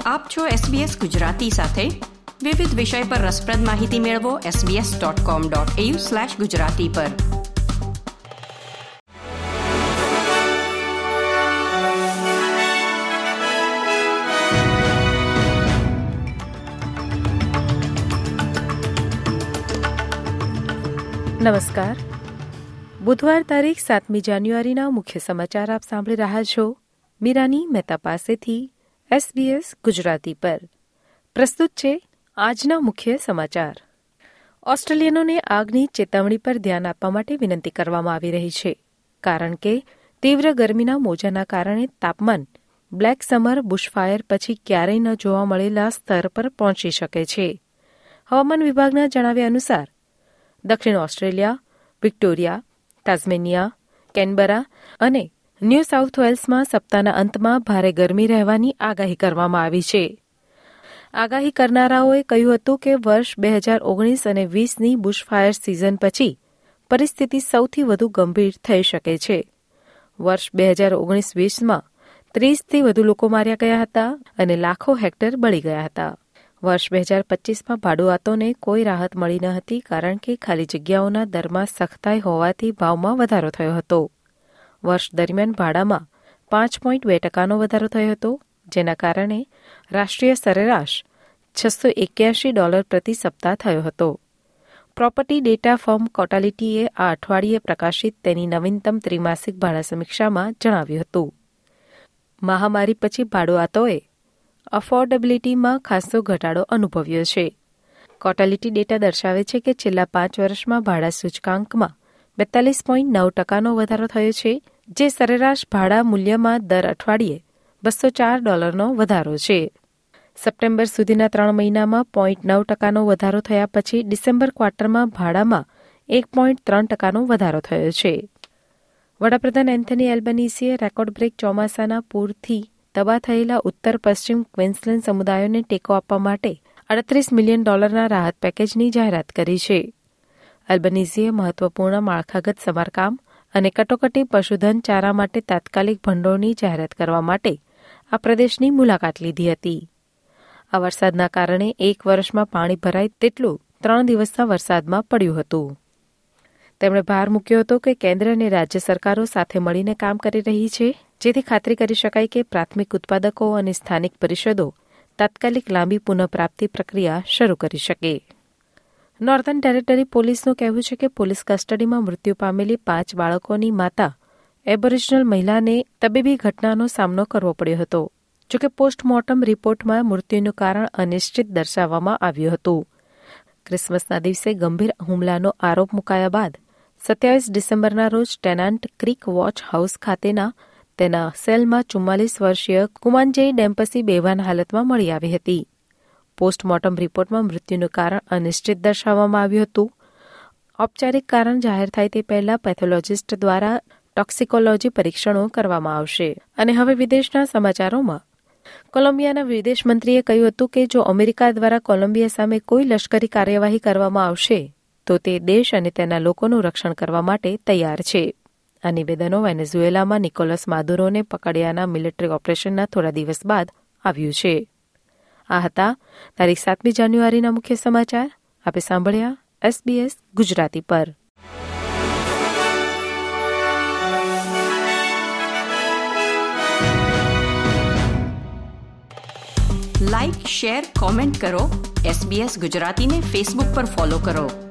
આપ છો SBS ગુજરાતી સાથે. વિવિધ વિષય પર રસપ્રદ માહિતી મેળવો sbs.com.au/gujarati પર. નમસ્કાર. બુધવાર તારીખ 7મી જાન્યુઆરીના મુખ્ય સમાચાર આપ સાંભળી રહ્યા છો મીરાની મહેતા પાસેથી SBS ગુજરાતી પર. પ્રસ્તુત છે આજના મુખ્ય સમાચાર. ઓસ્ટ્રેલિયનોને આગની ચેતવણી પર ધ્યાન આપવા માટે વિનંતી કરવામાં આવી રહી છે, કારણ કે તીવ્ર ગરમીના મોજાના કારણે તાપમાન બ્લેક સમર બુશફાયર પછી ક્યારેય ન જોવા મળેલા સ્તર પર પહોંચી શકે છે. હવામાન વિભાગના જણાવ્યા અનુસાર દક્ષિણ ઓસ્ટ્રેલિયા, વિક્ટોરિયા, ટાસ્મેનિયા, કેનબરા અને ન્યૂ સાઉથ વેલ્સમાં સપ્તાહના અંતમાં ભારે ગરમી રહેવાની આગાહી કરવામાં આવી છે. આગાહી કરનારાઓએ કહ્યું હતું કે વર્ષ 2019 અને 20ની બુશફાયર સિઝન પછી પરિસ્થિતિ સૌથી વધુ ગંભીર થઈ શકે છે. વર્ષ 2019-20માં 30થી વધુ લોકો માર્યા ગયા હતા અને લાખો હેક્ટર બળી ગયા હતા. વર્ષ 2025માં ભાડુઆતોને કોઈ રાહત મળી ન હતી, કારણ કે ખાલી જગ્યાઓના દરમાં સખ્તાઈ હોવાથી ભાવમાં વધારો થયો હતો. વર્ષ દરમિયાન ભાડામાં 5.2% વધારો થયો હતો, જેના કારણે રાષ્ટ્રીય સરેરાશ $681 પ્રતિ સપ્તાહ થયો હતો. પ્રોપર્ટી ડેટા ફર્મ કોટાલિટીએ આ અઠવાડિયે પ્રકાશિત તેની નવીનતમ ત્રિમાસિક ભાડા સમીક્ષામાં જણાવ્યું હતું. મહામારી પછી ભાડુઆતોએ અફોર્ડેબિલિટીમાં ખાસો ઘટાડો અનુભવ્યો છે. કોટાલિટી ડેટા દર્શાવે છે કે છેલ્લા 5 વર્ષમાં ભાડા સૂચકાંકમાં 42.9%નો વધારો થયો છે, જે સરેરાશ ભાડા મૂલ્યમાં દર અઠવાડિયે $204નો વધારો છે. સપ્ટેમ્બર સુધીના 3 મહિનામાં 0.9%નો વધારો થયા પછી ડિસેમ્બર ક્વાર્ટરમાં ભાડામાં 1.3%નો વધારો થયો છે. વડાપ્રધાન એન્થની એલ્બનીઝીએ રેકોર્ડ બ્રેક ચોમાસાના પૂરથી તબાહ થયેલા ઉત્તર પશ્ચિમ ક્વીન્સલેન્ડ સમુદાયોને ટેકો આપવા માટે $38 મિલિયન રાહત પેકેજની જાહેરાત કરી છે. એલ્બનીઝીએ મહત્વપૂર્ણ માળખાગત સમારકામ અને કટોકટી પશુધન ચારા માટે તાત્કાલિક ભંડોળની જાહેરાત કરવા માટે આ પ્રદેશની મુલાકાત લીધી હતી. આ વરસાદના કારણે એક વર્ષમાં પાણી ભરાય તેટલું 3 દિવસના વરસાદમાં પડ્યું હતું. તેમણે ભાર મૂક્યો હતો કે કેન્દ્ર અને રાજ્ય સરકારો સાથે મળીને કામ કરી રહી છે, જેથી ખાતરી કરી શકાય કે પ્રાથમિક ઉત્પાદકો અને સ્થાનિક પરિષદો તાત્કાલિક લાંબી પુનઃપ્રાપ્તિ પ્રક્રિયા શરૂ કરી શકે. નોર્ધન ટેરેટરી પોલીસનું કહેવું છે કે પોલીસ કસ્ટડીમાં મૃત્યુ પામેલી 5 બાળકોની માતા એબોરિજિનલ મહિલાને તબીબી ઘટનાનો સામનો કરવો પડ્યો હતો. જોકે પોસ્ટમોર્ટમ રિપોર્ટમાં મૃત્યુનું કારણ અનિશ્ચિત દર્શાવવામાં આવ્યું હતું. ક્રિસમસના દિવસે ગંભીર હુમલાનો આરોપ મુકાયા બાદ 27 ડિસેમ્બરના રોજ ટેનાન્ટ ક્રીક વોચ હાઉસ ખાતેના તેના સેલમાં 44 વર્ષીય કુમાન્જેઈ ડેમ્પસી બેભાન હાલતમાં મળી આવી હતી. પોસ્ટમોર્ટમ રિપોર્ટમાં મૃત્યુનું કારણ અનિશ્ચિત દર્શાવવામાં આવ્યું હતું. ઔપચારિક કારણ જાહેર થાય તે પહેલા પેથોલોજીસ્ટ દ્વારા ટોક્સિકોલોજી પરીક્ષણો કરવામાં આવશે. અને હવે વિદેશના સમાચારોમાં, કોલંબિયાના વિદેશ મંત્રીએ કહ્યું હતું કે જો અમેરિકા દ્વારા કોલંબિયા સામે કોઈ લશ્કરી કાર્યવાહી કરવામાં આવશે તો તે દેશ અને તેના લોકોનું રક્ષણ કરવા માટે તૈયાર છે. આ નિવેદનો વેનેઝુએલામાં નિકોલસ માદુરોને પકડ્યાના મિલિટરી ઓપરેશનના થોડા દિવસ બાદ આવ્યું છે. આ હતા તારીખ 7મી જાન્યુઆરીના મુખ્ય સમાચાર. આપે સાંભળ્યા SBS ગુજરાતી પર. લાઇક, શેર, કોમેન્ટ કરો. SBS ગુજરાતીને ફેસબુક પર ફોલો કરો.